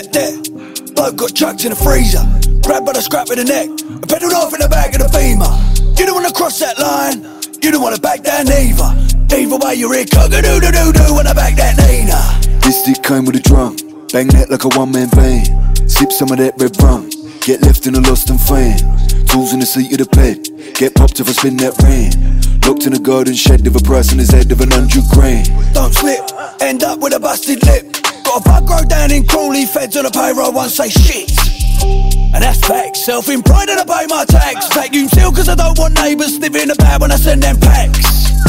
like that. Bloke got chucked in the freezer, grabbed by the scrap of the neck, and pedalled off in the back of the Beamer. You don't wanna cross that line, you don't wanna back down neither. Either way you're here, cock-a-doo-doo-doo-doo when I back that Nina. This stick came with a drum, bang that like a one-man band. Sip some of that red rum, get left in a lost and found. Tools in the seat of the bed, get popped if I spin that rand. Locked in a garden shed with a price on his head of 100 grand. Don't slip, end up with a busted lip. Got a bug grow down in Crawley, feds on the payroll won't say shit. And that's facts, self-employed and I pay my tax. Vacuum seal cause I don't want neighbours sniffing about when I send them packs.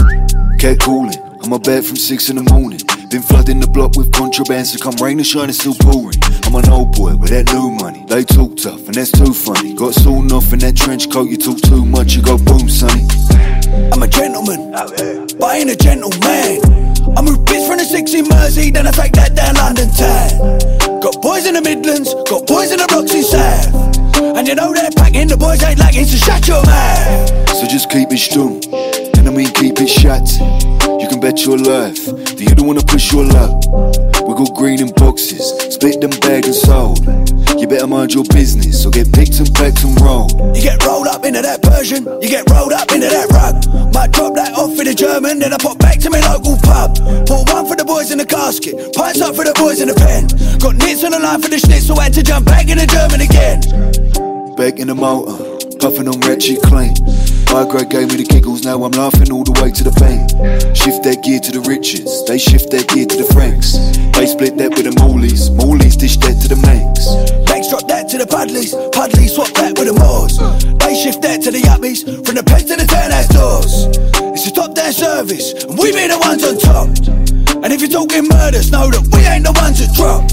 Kept calling, on my bed from 6 in the morning. Been flooding the block with contraband, so come rain or shine it's still pouring. I'm an old boy with that new money. They talk tough and that's too funny. Got sawn off in that trench coat, you talk too much, you go boom sonny. I'm a gentleman, but I ain't a gentleman. I move bits from the 6 in Mersey, then I take that down London town. Got boys in the Midlands, got boys in the rocks in South. And you know they're packing, the boys ain't lacking, so shut your mouth. So just keep it stum, and I mean keep it shut. You can bet your life that you don't wanna push your luck. We got green in boxes, split them bag and sold. You better mind your business, or get picked and packed and rolled. You get rolled up into that Persian, you get rolled up into that rug. Might drop that off for the German, then I pop back to my local pub. Pour one for the boys in the casket, pints up for the boys in the pen. Got nits on the line for the schnitzel, had to jump back in the German again. Back in the motor, puffing on ratchet clean. My grade gave me the giggles, now I'm laughing all the way to the bank. Shift that gear to the Richards, they shift that gear to the Franks. They split that with the Moolies, Moolies dish that to the Manx. Banks drop that to the Pudleys, Pudleys swap that with the Moors. They shift that to the Yuppies, from the Peds to the townhouse doors. It's a top down service, and we be the ones on top. And if you're talking murders, know that we ain't the ones that drop.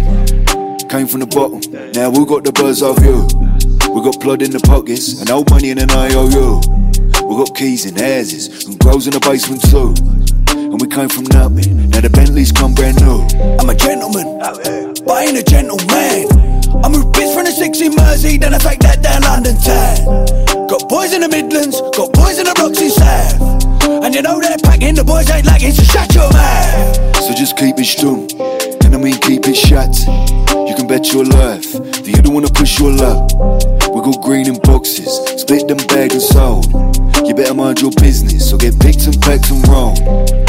Came from the bottom, now we got the buzz off you. We got blood in the pockets, and old money in an IOU. We got keys in houses, and grows in the basement too. And we came from nothing, now the Bentleys come brand new. I'm a gentleman, but I ain't a gentleman. I move bits from the 6 in Mersey, then I take that down London town. Got boys in the Midlands, got boys in the rocks in South. And you know they're packing, the boys ain't lacking, so shut your mouth. So just keep it stum, and I mean keep it shut. You can bet your life that you don't wanna push your luck. We got green in boxes, split them bag and sold. You better mind your business, or get picked and packed and rolled.